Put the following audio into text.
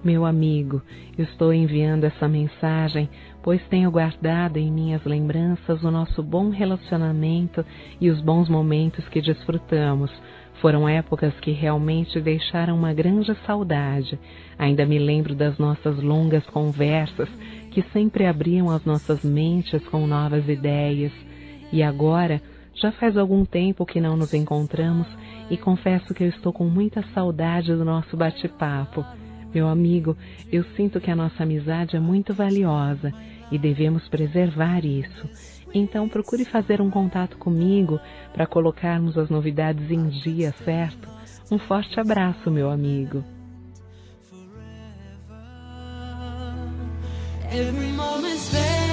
Meu amigo, eu estou enviando essa mensagem, pois tenho guardado em minhas lembranças o nosso bom relacionamento e os bons momentos que desfrutamos. Foram épocas que realmente deixaram uma grande saudade. Ainda me lembro das nossas longas conversas, que sempre abriam as nossas mentes com novas ideias. E agora, já faz algum tempo que não nos encontramos e confesso que eu estou com muita saudade do nosso bate-papo. Meu amigo, eu sinto que a nossa amizade é muito valiosa e devemos preservar isso. Então procure fazer um contato comigo para colocarmos as novidades em dia, certo? Um forte abraço, meu amigo. Every moment's